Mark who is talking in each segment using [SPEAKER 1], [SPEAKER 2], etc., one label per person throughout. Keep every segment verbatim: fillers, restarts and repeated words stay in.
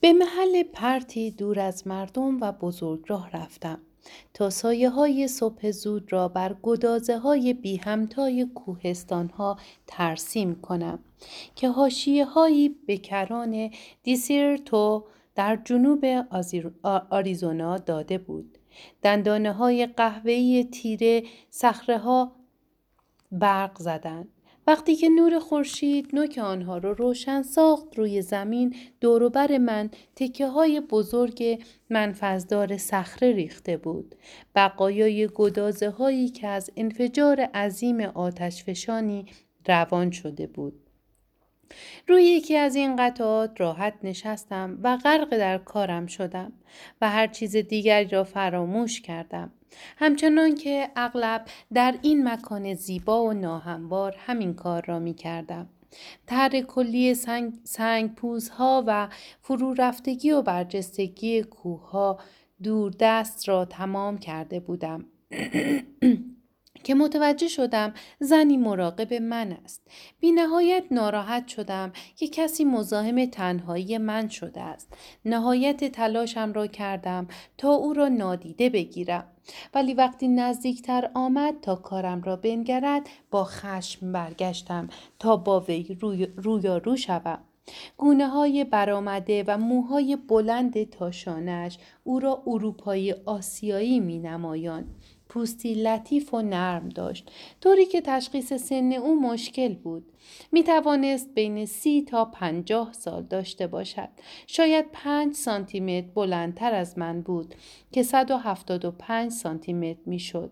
[SPEAKER 1] به محل پرتی دور از مردم و بزرگراه رفتم تا سایه های صبح زود را بر گدازه های بی همتای کوهستان ها ترسیم کنم که حاشیه هایی به کران دیسیرتو در جنوب آزیر... آریزونا داده بود. دندانه های قهوه‌ای تیره صخره ها برق زدند. وقتی که نور خورشید نوک آنها را روشن ساخت، روی زمین دوروبر من تکه های بزرگ منفذدار صخره ریخته بود. بقایای گدازه هایی که از انفجار عظیم آتشفشانی روان شده بود. روی یکی از این قطعات راحت نشستم و غرق در کارم شدم و هر چیز دیگری را فراموش کردم. همچنان که اغلب در این مکان زیبا و ناهموار همین کار را می کردم. طرح کلی سنگ, سنگ پوزها و فرو رفتگی و برجستگی کوهها دوردست را تمام کرده بودم. که متوجه شدم زنی مراقب من است. بی نهایت ناراحت شدم که کسی مزاحم تنهایی من شده است. نهایت تلاشم را کردم تا او را نادیده بگیرم. ولی وقتی نزدیکتر آمد تا کارم را بنگرد، با خشم برگشتم تا با وی روی رویارو شوم. گونه های برآمده و موهای بلند تا شانه‌اش او را اروپایی آسیایی می نمایاند. پوستی لطیف و نرم داشت، طوری که تشخیص سن او مشکل بود. می توانست بین سی تا پنجاه سال داشته باشد. شاید پنج سانتی متر بلندتر از من بود که صد و هفتاد و پنج سانتی متر می شد.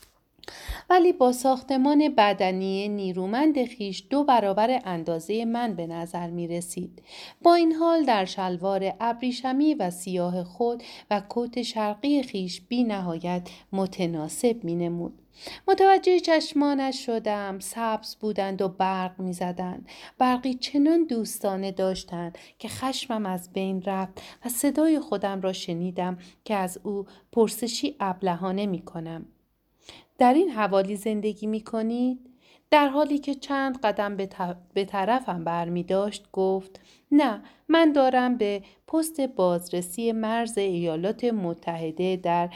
[SPEAKER 1] ولی با ساختمان بدنی نیرومند خیش دو برابر اندازه من به نظر می رسید. با این حال در شلوار ابریشمی و سیاه خود و کت شرقی خیش بی نهایت متناسب می نمود. متوجه چشمانش شدم. سبز بودند و برق می زدند. برقی چنان دوستانه داشتند که خشمم از بین رفت و صدای خودم را شنیدم که از او پرسشی ابلهانه می کنم. در این حوالی زندگی می کنید؟ در حالی که چند قدم به, به طرفم برمی داشت گفت نه، من دارم به پست بازرسی مرز ایالات متحده در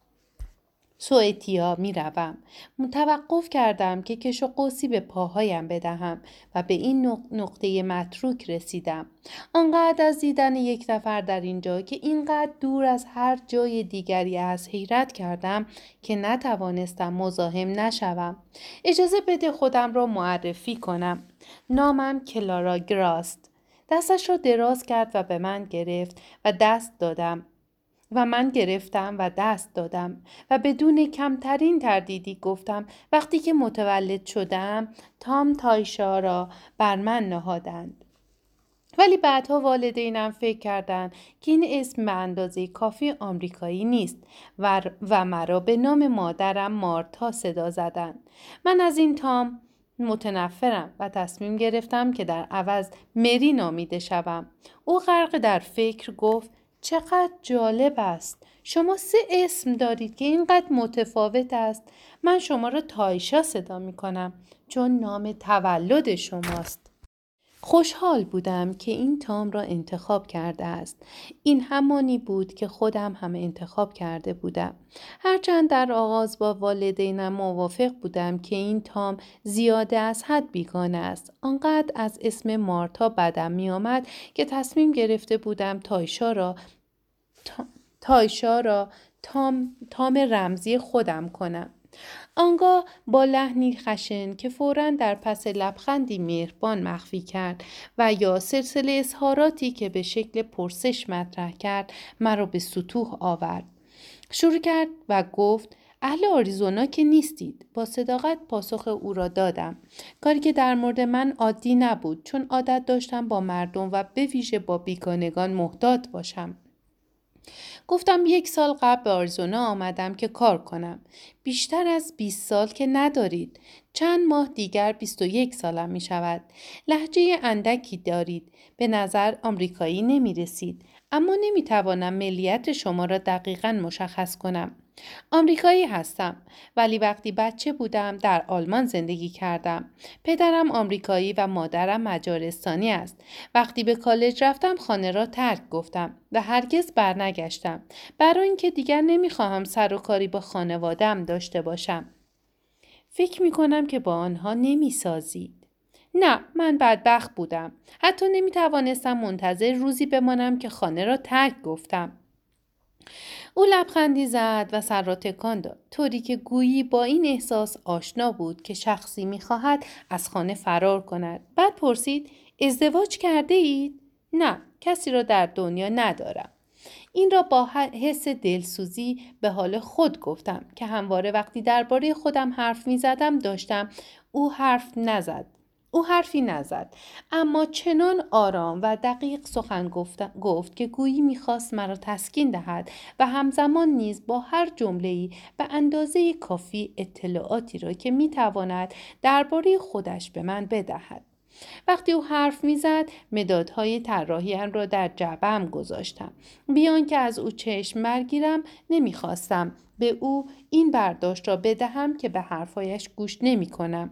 [SPEAKER 1] سوئیتیا می روم. توقف کردم که کش و قوسی به پاهایم بدهم و به این نقطه متروک رسیدم. آنقدر از دیدن یک نفر در اینجا که اینقدر دور از هر جای دیگری است حیرت کردم که نتوانستم مزاحم نشوم. اجازه بده خودم را معرفی کنم. نامم کلارا گراست. دستش را دراز کرد و به من گرفت و دست دادم. و من گرفتم و دست دادم و بدون کمترین تردیدی گفتم وقتی که متولد شدم تام تایشا را بر من نهادند. ولی بعدها والدینم فکر کردند که این اسم به اندازه کافی آمریکایی نیست و, و مرا به نام مادرم مارتا صدا زدند. من از این تام متنفرم و تصمیم گرفتم که در عوض مری نامیده شوم. او غرق در فکر گفت چقدر جالب است. شما سه اسم دارید که اینقدر متفاوت است. من شما را تایشا صدا می کنم چون نام تولد شماست. خوشحال بودم که این تام را انتخاب کرده است. این همانی بود که خودم هم انتخاب کرده بودم. هرچند در آغاز با والدینم موافق بودم که این تام زیاده از حد بیگانه است. آنقدر از اسم مارتا بدم می آمد که تصمیم گرفته بودم تایشا را تا... تایشا را تام... تام رمزی خودم کنم. آنگاه با لحنی خشن که فوراً در پس لبخندی مهربان مخفی کرد و یا سلسله اظهاراتی که به شکل پرسش مطرح کرد مرا به سطوح آورد. شروع کرد و گفت اهل آریزونا که نیستید. با صداقت پاسخ او را دادم. کاری که در مورد من عادی نبود چون عادت داشتم با مردم و به ویژه با بیگانگان محتاط باشم. گفتم یک سال قبل به آریزونا آمدم که کار کنم. بیشتر از بیست سال که ندارید. چند ماه دیگر بیست و یک سالم می شود. لهجه اندکی دارید. به نظر آمریکایی نمی رسید. اما نمی توانم ملیت شما را دقیقاً مشخص کنم. آمریکایی هستم ولی وقتی بچه بودم در آلمان زندگی کردم. پدرم آمریکایی و مادرم مجارستانی است. وقتی به کالج رفتم خانه را ترک گفتم و هرگز برنگشتم برای اینکه دیگر نمیخواهم سر و کاری با خانواده‌ام داشته باشم. فکر میکنم که با آنها نمیسازید. نه، من بدبخت بودم. حتی نمیتوانستم منتظر روزی بمانم که خانه را ترک گفتم. او لبخندی زد و سر را تکان داد، طوری که گویی با این احساس آشنا بود که شخصی می‌خواهد از خانه فرار کند. بعد پرسید: ازدواج کرده اید؟ نه، کسی را در دنیا ندارم. این را با حس دلسوزی به حال خود گفتم که همواره وقتی درباره خودم حرف می‌زدم داشتم او حرف نزد. او حرفی نزد، اما چنان آرام و دقیق سخن گفت, گفت که گویی میخواست مرا تسکین دهد و همزمان نیز با هر جمله‌ای به اندازه کافی اطلاعاتی را که میتواند درباره خودش به من بدهد. وقتی او حرف میزد مدادهای طراحی‌ام را در جعبه‌ام گذاشتم. بیان که از او چشم برگیرم نمیخواستم به او این برداشت را بدهم که به حرفایش گوش نمی‌کنم.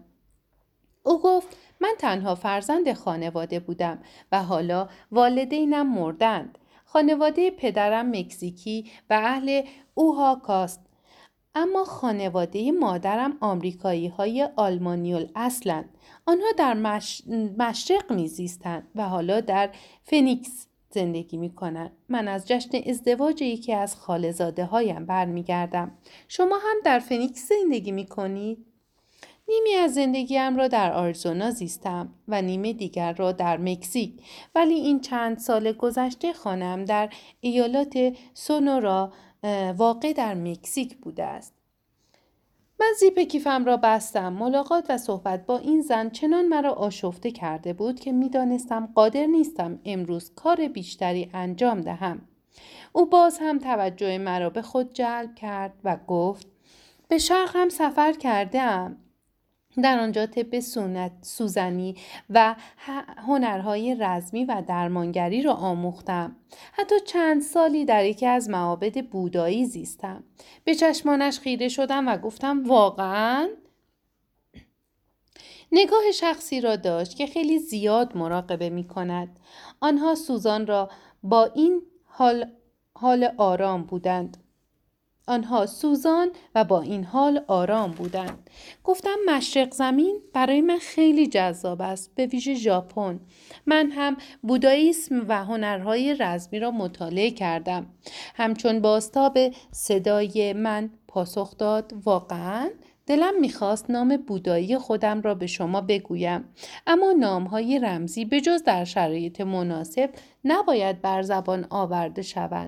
[SPEAKER 1] او گفت: من تنها فرزند خانواده بودم و حالا والدینم مردند. خانواده پدرم مکزیکی و اهل اوهاکاست، اما خانواده مادرم آمریکایی های آلمانیول اصلند. آنها در مش... مشرق میزیستند و حالا در فنیکس زندگی می کنند. من از جشن ازدواج یکی از خاله‌زاده هایم برمیگردم. شما هم در فنیکس زندگی می کنید؟ نیمی از زندگیم را در آریزونا زیستم و نیمه دیگر را در مکزیک، ولی این چند سال گذشته خانه‌ام در ایالات سونورا واقع در مکزیک بوده است. من زیپ کیفم را بستم. ملاقات و صحبت با این زن چنان مرا آشفته کرده بود که می دانستم قادر نیستم امروز کار بیشتری انجام دهم. او باز هم توجه مرا به خود جلب کرد و گفت: به شرق هم سفر کردم. در آنجا طب سنت سوزنی و هنرهای رزمی و درمانگری را آموختم. حتی چند سالی در یکی از معابد بودایی زیستم. به چشمانش خیره شدم و گفتم: واقعاً؟ نگاه شخصی را داشت که خیلی زیاد مراقبه می کند. آنها سوزان را با این حال, حال آرام بودند. آنها سوزان و با این حال آرام بودند. گفتم: مشرق زمین برای من خیلی جذاب است، به ویژه ژاپن. من هم بوداییسم و هنرهای رزمی را مطالعه کردم. همچون بازتاب صدای من پاسخ داد: واقعاً؟ دلم میخواست نام بودایی خودم را به شما بگویم، اما نامهای رمزی به جز در شرایط مناسب نباید بر زبان آورده شوند.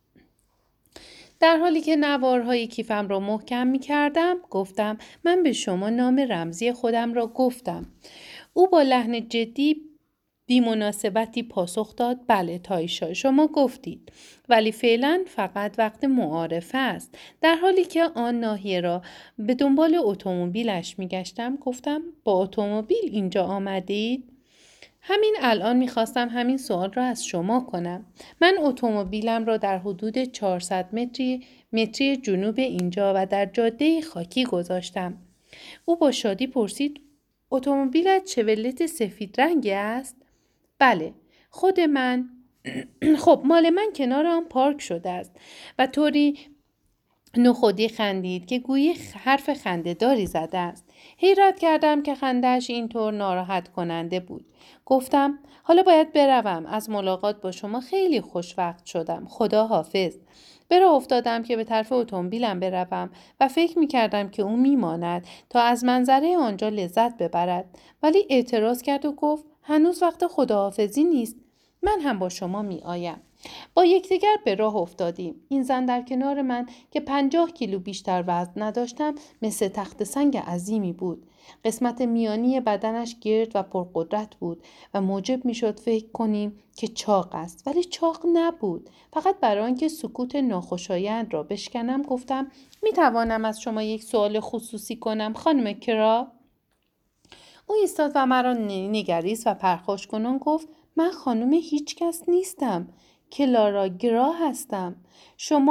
[SPEAKER 1] در حالی که نوارهای کیفم را محکم می کردم گفتم: من به شما نام رمزی خودم را گفتم. او با لحن جدی بی مناسبتی پاسخ داد: بله تایشا، شما گفتید، ولی فعلا فقط وقت معارفه است. در حالی که آن ناحیه را به دنبال اتومبیلش می گشتم گفتم: با اتومبیل اینجا آمدید؟ همین الان میخواستم همین سوال را از شما کنم. من اتومبیلم را در حدود چهارصد متری متری جنوب اینجا و در جاده خاکی گذاشتم. او با شادی پرسید: اتومبیلت چولت سفید رنگی است؟ بله، خود من خب مال من کنار آن پارک شده است و طوری نخودی خندید که گویی حرف خنده‌داری زده است. حیرت کردم که خنده‌اش اینطور ناراحت کننده بود. گفتم: حالا باید بروم. از ملاقات با شما خیلی خوشوقت شدم. خدا حافظ. به راه افتادم که به طرف اتومبیلم بروم و فکر می‌کردم که او می‌ماند تا از منظره آنجا لذت ببرد، ولی اعتراض کرد و گفت: هنوز وقت خداحافظی نیست. من هم با شما می‌آیم. با یکدیگر به راه افتادیم. این زن در کنار من که پنجاه کیلو بیشتر وزن نداشتم مثل تخت سنگ عظیمی بود. قسمت میانی بدنش گرد و پرقدرت بود و موجب میشد فکر کنیم که چاق است، ولی چاق نبود. فقط برای آنکه سکوت ناخوشایند را بشکنم گفتم: می توانم از شما یک سوال خصوصی کنم خانم کرا؟ او ایستاد و مرا نگریست و پرخاش کنان گفت: من خانم هیچ کس نیستم. کلارا گرا هستم. شما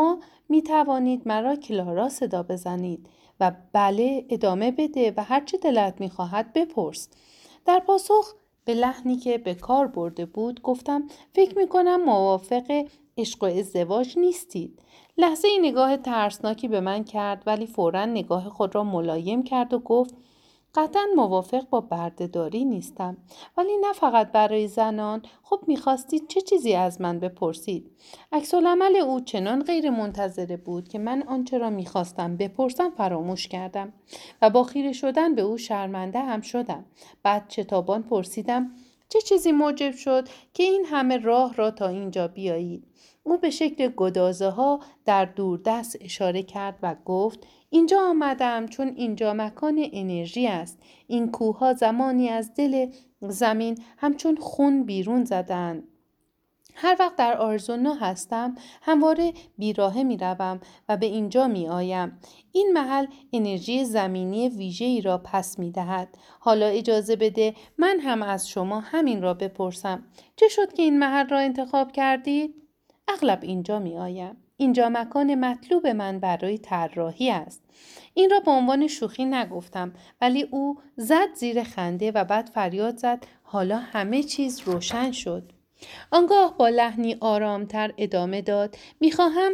[SPEAKER 1] می توانید مرا کلارا صدا بزنید و بله ادامه بده و هرچی دلت می خواهد بپرس. در پاسخ به لحنی که به کار برده بود گفتم فکر می کنم موافق عشق و ازدواج نیستید. لحظه ای نگاه ترسناکی به من کرد ولی فوراً نگاه خود را ملایم کرد و گفت قطعاً موافق با بردهداری نیستم، ولی نه فقط برای زنان. خب میخواستید چه چیزی از من بپرسید؟ عکس‌العمل او چنان غیر منتظره بود که من آنچه را میخواستم بپرسم فراموش کردم و با خیره شدن به او شرمنده هم شدم. بعد شتابان پرسیدم چه چیزی موجب شد که این همه راه را تا اینجا بیایید؟ او به شکل گدازه ها در دوردست اشاره کرد و گفت اینجا آمدم چون اینجا مکان انرژی است. این کوهها زمانی از دل زمین همچون خون بیرون زدند. هر وقت در آریزونا هستم همواره بیراهه می روم و به اینجا می آیم. این محل انرژی زمینی ویژه‌ای را پس می دهد. حالا اجازه بده من هم از شما همین را بپرسم. چه شد که این محل را انتخاب کردید؟ اغلب اینجا می آیم. اینجا مکان مطلوب من برای طراحی است. این را به عنوان شوخی نگفتم ولی او زد زیر خنده و بعد فریاد زد حالا همه چیز روشن شد. آنگاه با لحنی آرامتر ادامه داد میخواهم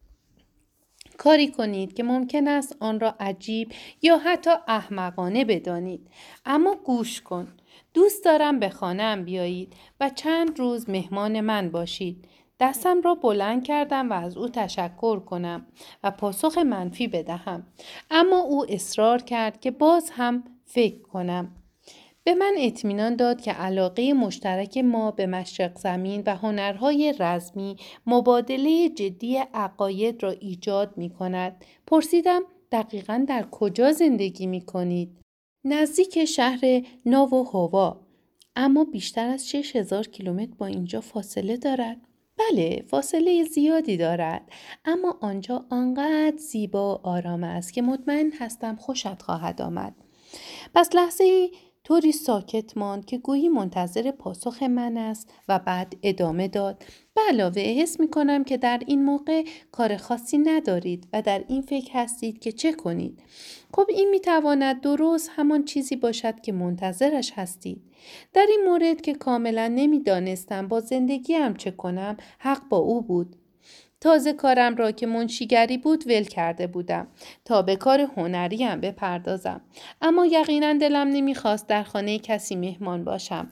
[SPEAKER 1] کاری کنید که ممکن است آن را عجیب یا حتی احمقانه بدانید، اما گوش کن. دوست دارم به خانه‌ام بیایید و چند روز مهمان من باشید. دستم را بلند کردم و از او تشکر کنم و پاسخ منفی بدهم، اما او اصرار کرد که باز هم فکر کنم. به من اطمینان داد که علاقه مشترک ما به مشرق زمین و هنرهای رزمی مبادله جدی عقاید را ایجاد می کند. پرسیدم دقیقاً در کجا زندگی می کنید؟ نزدیک شهر ناوهوا، اما بیشتر از شش هزار کیلومتر با اینجا فاصله دارد. بله، فاصله زیادی دارد، اما آنجا آنقدر زیبا و آرام است که مطمئن هستم خوشت خواهد آمد. پس لحظه ای طوری ساکت ماند که گویی منتظر پاسخ من است و بعد ادامه داد. به علاوه حس می کنم که در این موقع کار خاصی ندارید و در این فکر هستید که چه کنید. خب این می تواند درست همان چیزی باشد که منتظرش هستید. در این مورد که کاملا نمی دانستم با زندگیم چه کنم، حق با او بود. تازه کارم را که منشیگری بود ول کرده بودم تا به کار هنریم بپردازم، اما یقینا دلم نمیخواست در خانه کسی مهمان باشم.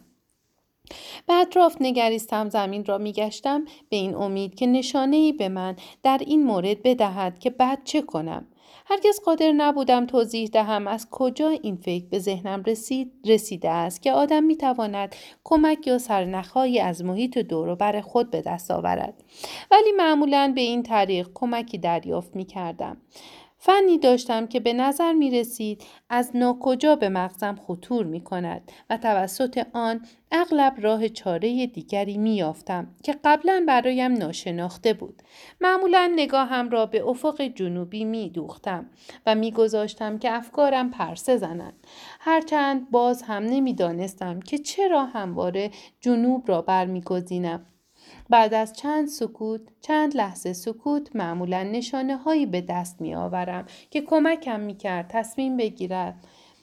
[SPEAKER 1] به اطراف نگریستم، زمین را میگشتم به این امید که نشانه‌ای به من در این مورد بدهد که بعد چه کنم. هرگز قادر نبودم توضیح دهم از کجا این فکر به ذهنم رسید رسیده است که آدم میتواند کمک یا سرنخهایی از محیط دور و بر خود به دست آورد، ولی معمولاً به این طریق کمکی دریافت میکردم. فنی داشتم که به نظر می رسید از ناکجا به مغزم خطور می کند و توسط آن اغلب راه چاره دیگری می یافتم که قبلا برایم ناشناخته بود. معمولا نگاهم را به افق جنوبی می دوختم و می گذاشتم که افکارم پرسه زنند. هرچند باز هم نمی دانستم که چرا همواره جنوب را برمی گزینم. بعد از چند سکوت، چند لحظه سکوت، معمولا نشانه هایی به دست می آورم که کمکم می کرد تصمیم بگیرم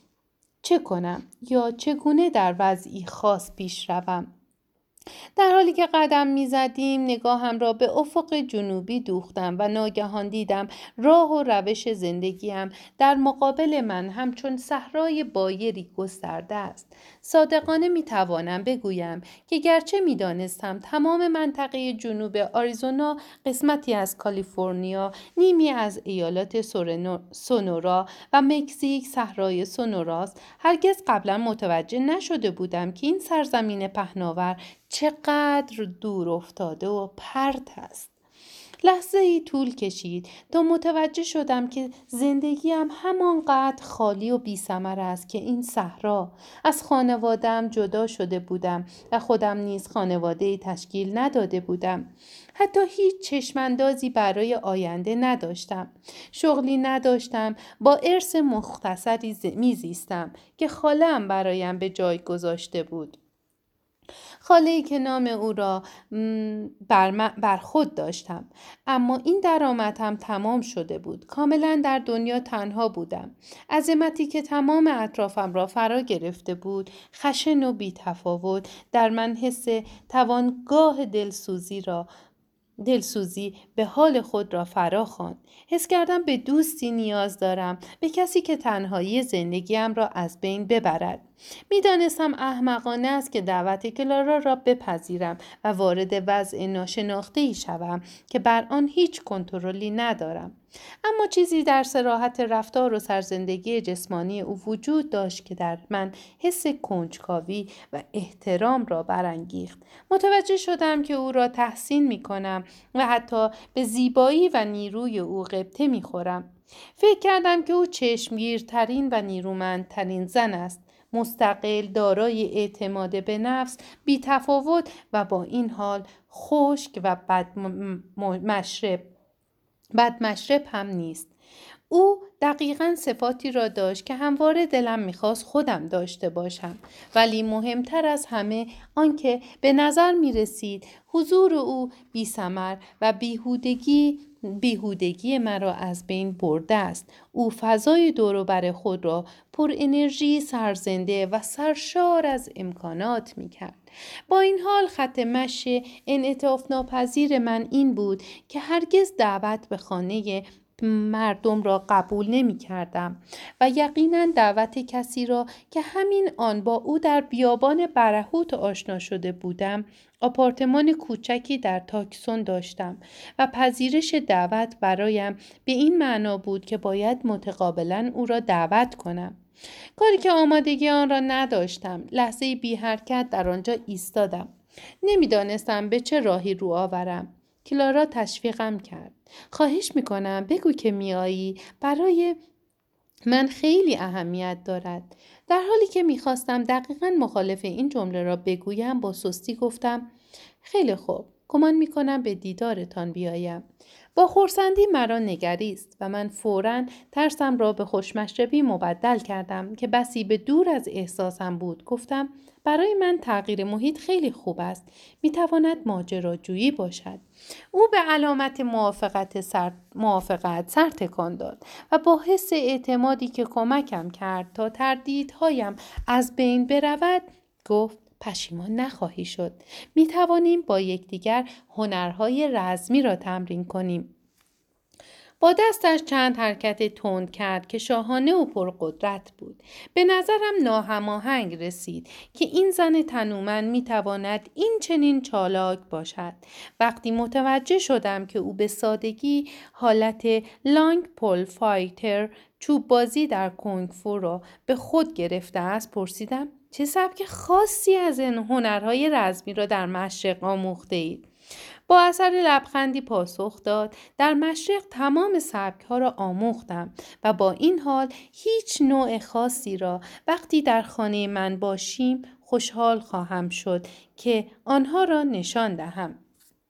[SPEAKER 1] چه کنم یا چگونه در وضعی خاص پیش روم. در حالی که قدم می زدیم نگاهم را به افق جنوبی دوختم و ناگهان دیدم راه و روش زندگیم در مقابل من همچون صحرای بایری گسترده است. صادقانه می توانم بگویم که گرچه می دانستم تمام منطقه جنوب آریزونا قسمتی از کالیفرنیا، نیمی از ایالات سونورا و مکزیک صحرای سونوراست، هرگز قبلا متوجه نشده بودم که این سرزمین پهناور چقدر دور افتاده و پرت است. لحظه ای طول کشید تا متوجه شدم که زندگیم همانقدر خالی و بی ثمر است که این صحرا. از خانواده‌ام جدا شده بودم و خودم نیز خانواده‌ای تشکیل نداده بودم. حتی هیچ چشماندازی برای آینده نداشتم. شغلی نداشتم. با ارث مختصری میزیستم که خاله‌ام برایم به جای گذاشته بود. خاله‌ای که نام او را بر, بر خود داشتم، اما این درآمد هم تمام شده بود. کاملا در دنیا تنها بودم. عظمتی که تمام اطرافم را فرا گرفته بود، خشن و بی تفاوت در من حس توانگاه دلسوزی را دلسوزی به حال خود را فرا خواند. حس کردم به دوستی نیاز دارم، به کسی که تنهایی زندگیم را از بین ببرد. میدانستم احمقانه است که دعوت کلارا را بپذیرم و وارد وضع ناشناخته‌ای شوم که بر آن هیچ کنترلی ندارم. اما چیزی در صراحت رفتار و سرزندگی جسمانی او وجود داشت که در من حس کنجکاوی و احترام را برانگیخت. متوجه شدم که او را تحسین می کنم و حتی به زیبایی و نیروی او غبطه می خورم. فکر کردم که او چشمگیرترین و نیرومندترین زن است. مستقل، دارای اعتماد به نفس، بی تفاوت و با این حال خشک و بد مشرب. بد مشرب هم نیست. او دقیقاً صفاتی را داشت که همواره دلم میخواست خودم داشته باشم، ولی مهمتر از همه آنکه به نظر میرسید حضور او بی ثمر و بیهودگی بیهودگی مرا از بین برده است. او فضای دور و بر خود را پر انرژی، سرزنده و سرشار از امکانات میکرد. با این حال خط مشی انعطاف ناپذیر من این بود که هرگز دعوت به خانه مردم را قبول نمی کردم و یقینا دعوت کسی را که همین آن با او در بیابان برهوت آشنا شده بودم، آپارتمان کوچکی در تاکسون داشتم و پذیرش دعوت برایم به این معنا بود که باید متقابلا او را دعوت کنم. کاری که آمادگی آن را نداشتم. لحظه بی حرکت در آنجا ایستادم. نمیدانستم به چه راهی رو آورم. کلارا تشویقم کرد. خواهش میکنم بگو که میایی، برای من خیلی اهمیت دارد. در حالی که میخواستم دقیقاً مخالف این جمله را بگویم، با سستی گفتم خیلی خوب، گمان میکنم به دیدارتان بیایم. با خرسندی مرا نگریست و من فوراً ترسم را به خوشمشربی مبدل کردم که بسی به دور از احساسم بود. گفتم برای من تغییر محیط خیلی خوب است. میتواند ماجراجویی باشد. او به علامت موافقت سر, موافقت سر تکان داد و با حس اعتمادی که کمکم کرد تا تردیدهایم از بین برود گفت پشیمان نخواهی شد. می توانیم با یکدیگر هنرهای رزمی را تمرین کنیم. با دستش چند حرکت تند کرد که شاهانه و پرقدرت بود. به نظرم ناهماهنگ رسید که این زن تنومند می تواند این چنین چالاک باشد. وقتی متوجه شدم که او به سادگی حالت لانگ پول فایتر، چوب بازی در کنگ فو را به خود گرفته است، پرسیدم چه سبک خاصی از این هنرهای رزمی را در مشرق آموخته اید؟ با اثر لبخندی پاسخ داد در مشرق تمام سبک‌ها را آموختم و با این حال هیچ نوع خاصی را وقتی در خانه من باشیم خوشحال خواهم شد که آنها را نشان دهم.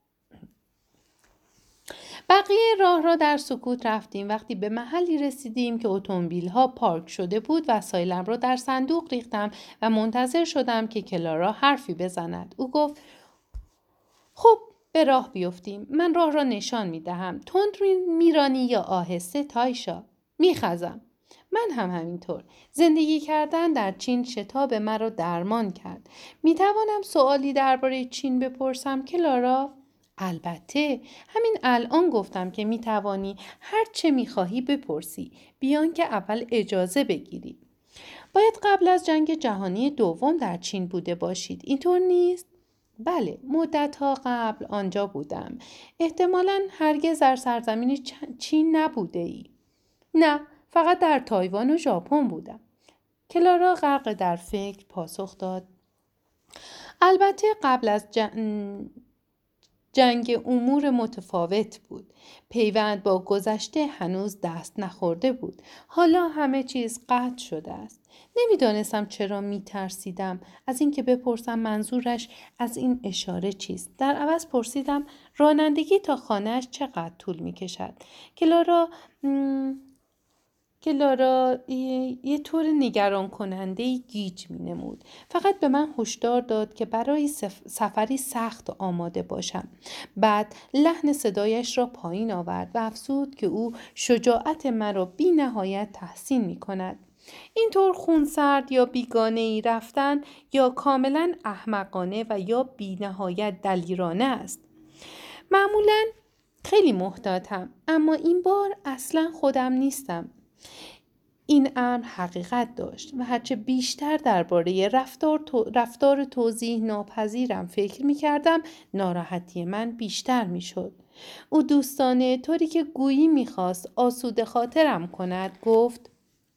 [SPEAKER 1] بقیه راه را در سکوت رفتیم. وقتی به محلی رسیدیم که اتومبیل‌ها پارک شده بود، وسایلم را در صندوق ریختم و منتظر شدم که کلارا حرفی بزند. او گفت خب به راه بیفتیم. من راه را نشان می دهم. تند میرانی یا آهسته تایشا؟ میخزم. من هم همینطور. زندگی کردن در چین شتاب مرا درمان کرد. می توانم سوالی درباره چین بپرسم کلارا؟ البته. همین الان گفتم که می توانی هر چه می خواهی بپرسی، بیان که اول اجازه بگیری. باید قبل از جنگ جهانی دوم در چین بوده باشید. اینطور نیست؟ بله، مدت‌ها قبل آنجا بودم. احتمالاً هرگز در سرزمین چین نبوده ای. نه، فقط در تایوان و ژاپن بودم. کلارا غرق در فکر پاسخ داد. البته قبل از جن... جنگ امور متفاوت بود. پیوند با گذشته هنوز دست نخورده بود. حالا همه چیز قطع شده است. نمیدانستم چرا میترسیدم از اینکه بپرسم منظورش از این اشاره چیست. در عوض پرسیدم رانندگی تا خانهش چقدر طول میکشد. کلارا کلارا یه, یه طور نگران کننده گیج می نمود. فقط به من هشدار داد که برای سف... سفری سخت آماده باشم. بعد لحن صدایش را پایین آورد و افزود که او شجاعت مرا بی نهایت تحسین می کند. اینطور خونسرد یا بیگانه ای رفتن یا کاملا احمقانه و یا بی نهایت دلیرانه است. معمولا خیلی محتاطم، اما این بار اصلا خودم نیستم. این امر حقیقت داشت و هرچه بیشتر درباره رفتار, تو، رفتار توضیح ناپذیرم فکر می کردم ناراحتی من بیشتر می شد. او دوستانه طوری که گویی می خواست آسوده خاطرم کند گفت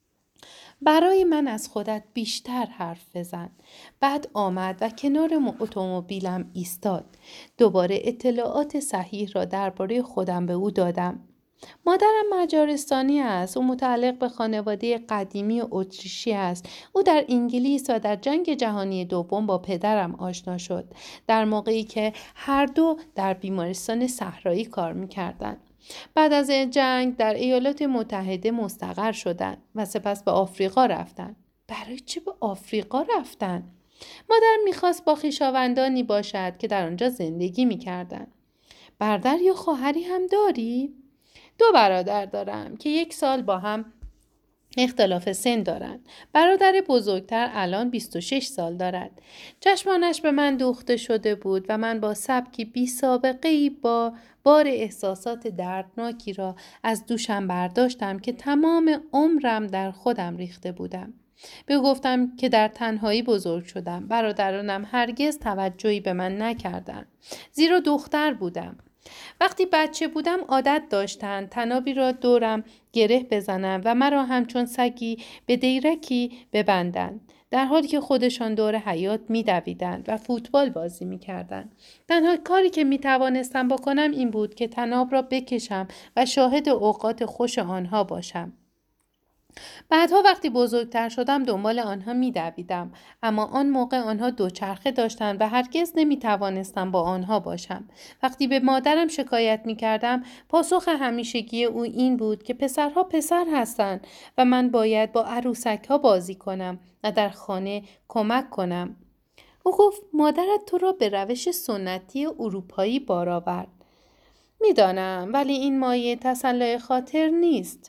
[SPEAKER 1] برای من از خودت بیشتر حرف بزن. بعد آمد و کنار اتومبیلم ایستاد. دوباره اطلاعات صحیح را درباره خودم به او دادم. مادرم مجارستانی است. او متعلق به خانواده قدیمی اتریشی است. او در انگلیس و در جنگ جهانی دوم با پدرم آشنا شد. در موقعی که هر دو در بیمارستان صحرایی کار می‌کردند. بعد از جنگ در ایالات متحده مستقر شدند و سپس به آفریقا رفتند. برای چه به آفریقا رفتند؟ مادر می‌خواست با خویشاوندانی باشد که در آنجا زندگی می‌کردند. برادر یا خواهری هم داری؟ دو برادر دارم که یک سال با هم اختلاف سن دارند. برادر بزرگتر الان بیست و شش سال دارد. چشمانش به من دوخته شده بود و من با سبکی بی سابقه‌ای با بار احساسات دردناکی را از دوشم برداشتم که تمام عمرم در خودم ریخته بودم. به گفتم که در تنهایی بزرگ شدم. برادرانم هرگز توجهی به من نکردند. زیرا دختر بودم. وقتی بچه بودم عادت داشتند طنابی را دورم گره بزنند و مرا همچون سگی به دیرکی ببندند، در حالی که خودشان دور حیاط می‌دویدند و فوتبال بازی می‌کردند. تنها کاری که می‌توانستم بکنم این بود که طناب را بکشم و شاهد اوقات خوش آنها باشم. بعدها وقتی بزرگتر شدم دنبال آنها می دویدم، اما آن موقع آنها دوچرخه داشتند و هرگز نمی توانستم با آنها باشم. وقتی به مادرم شکایت می کردم پاسخ همیشگی او این بود که پسرها پسر هستند و من باید با عروسک ها بازی کنم و در خانه کمک کنم. او گفت مادرت تو را به روش سنتی اروپایی بار آورد. می دانم، ولی این مایه تسلای خاطر نیست.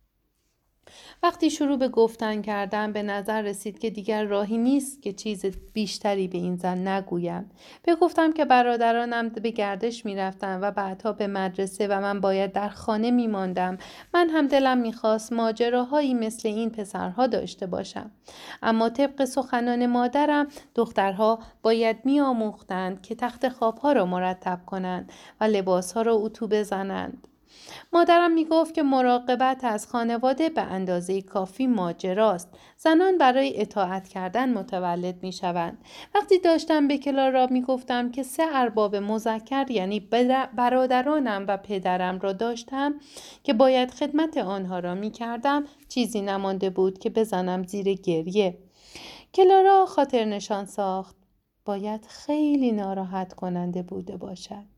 [SPEAKER 1] وقتی شروع به گفتن کردم به نظر رسید که دیگر راهی نیست که چیز بیشتری به این زن نگویم. به گفتم که برادرانم به گردش می رفتن و بعدها به مدرسه و من باید در خانه می ماندم. من هم دلم می خواست ماجراهایی مثل این پسرها داشته باشم. اما طبق سخنان مادرم دخترها باید می آموختند که تخت خوابها را مرتب کنند و لباسها را اتو بزنند. مادرم می گفت که مراقبت از خانواده به اندازه کافی ماجراست. زنان برای اطاعت کردن متولد می شوند. وقتی داشتم به کلارا می گفتم که سه ارباب مذکر یعنی برادرانم و پدرم را داشتم که باید خدمت آنها را می کردم، چیزی نمانده بود که بزنم زیر گریه. کلارا خاطر نشان ساخت. باید خیلی ناراحت کننده بوده باشد.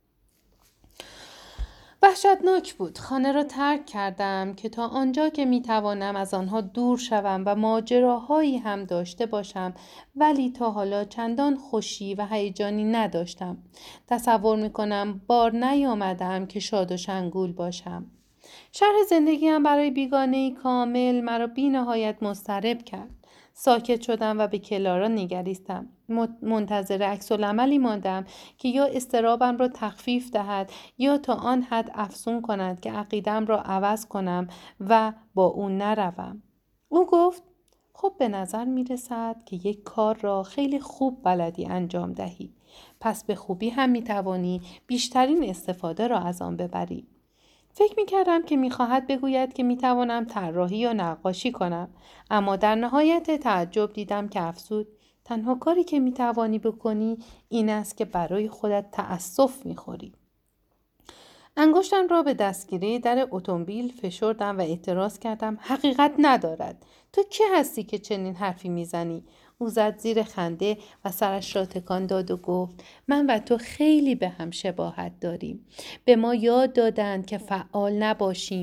[SPEAKER 1] وحشتناک بود. خانه را ترک کردم که تا آنجا که می توانم از آنها دور شوم و ماجراهایی هم داشته باشم، ولی تا حالا چندان خوشی و هیجانی نداشتم. تصور می کنم بار نیامدم که شاد و شنگول باشم. شرح زندگیم برای بیگانه‌ای کامل مرا بی نهایت مضطرب کرد. ساکت شدم و به کلارا نگریستم. منتظر عکس‌العملی ماندم که یا اضطرابم را تخفیف دهد یا تا آن حد افزون کند که عقیده‌ام را عوض کنم و با او نروم. او گفت خب به نظر می رسد که یک کار را خیلی خوب بلدی انجام دهی. پس به خوبی هم می توانی بیشترین استفاده را از آن ببری. فکر می کردم که می خواهد بگوید که می توانم طراحی یا نقاشی کنم، اما در نهایت تعجب دیدم که افزود تنها کاری که می توانی بکنی این است که برای خودت تأسف می خوری. انگشتم را به دستگیره در اتومبیل فشردم و اعتراض کردم حقیقت ندارد. تو کی هستی که چنین حرفی می زنی؟ او زد زیر خنده و سرش را تکان داد و گفت من و تو خیلی به هم شباهت داریم. به ما یاد دادند که فعال نباشیم،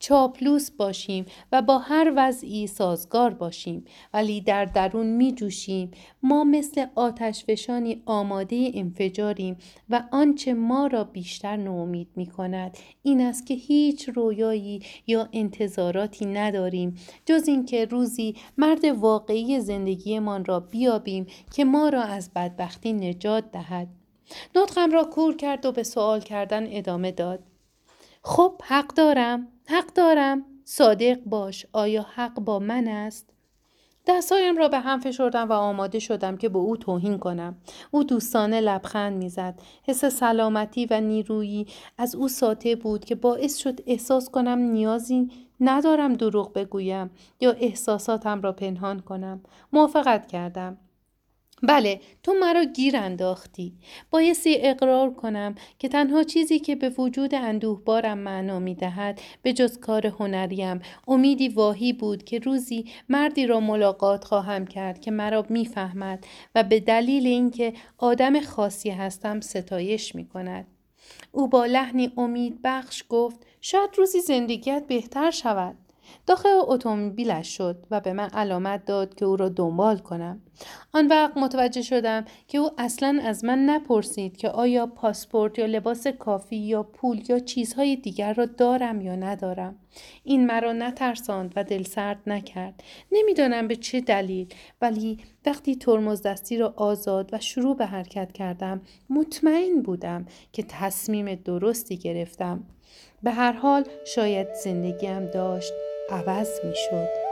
[SPEAKER 1] چاپلوس باشیم و با هر وضعی سازگار باشیم، ولی در درون می جوشیم. ما مثل آتشفشانی آماده انفجاریم و آنچه ما را بیشتر ناامید می کند این است که هیچ رویایی یا انتظاراتی نداریم جز اینکه روزی مرد واقعی زندگیمان را بیابیم که ما را از بدبختی نجات دهد. نطقم را کور کرد و به سوال کردن ادامه داد. خب حق دارم، حق دارم. صادق باش، آیا حق با من است؟ دستایم را به هم فشردم و آماده شدم که به او توهین کنم. او دوستانه لبخند میزد. حس سلامتی و نیرویی از او ساطع بود که باعث شد احساس کنم نیازی ندارم دروغ بگویم یا احساساتم را پنهان کنم. موافقت کردم. بله، تو مرا گیر انداختی. بایستی اقرار کنم که تنها چیزی که به وجود اندوهبارم معنا می دهد به جز کار هنریم امیدی واهی بود که روزی مردی را ملاقات خواهم کرد که مرا می فهمد و به دلیل اینکه آدم خاصی هستم ستایش می کند. او با لحنی امید بخش گفت شاید روزی زندگیت بهتر شود. داخل اتومبیلش شد و به من علامت داد که او را دنبال کنم. آن وقت متوجه شدم که او اصلاً از من نپرسید که آیا پاسپورت یا لباس کافی یا پول یا چیزهای دیگر را دارم یا ندارم. این مرا نترساند و دلسرد نکرد. نمیدانم به چه دلیل، ولی وقتی ترمز دستی را آزاد و شروع به حرکت کردم مطمئن بودم که تصمیم درستی گرفتم. به هر حال شاید زندگیم داشت عوض می شد.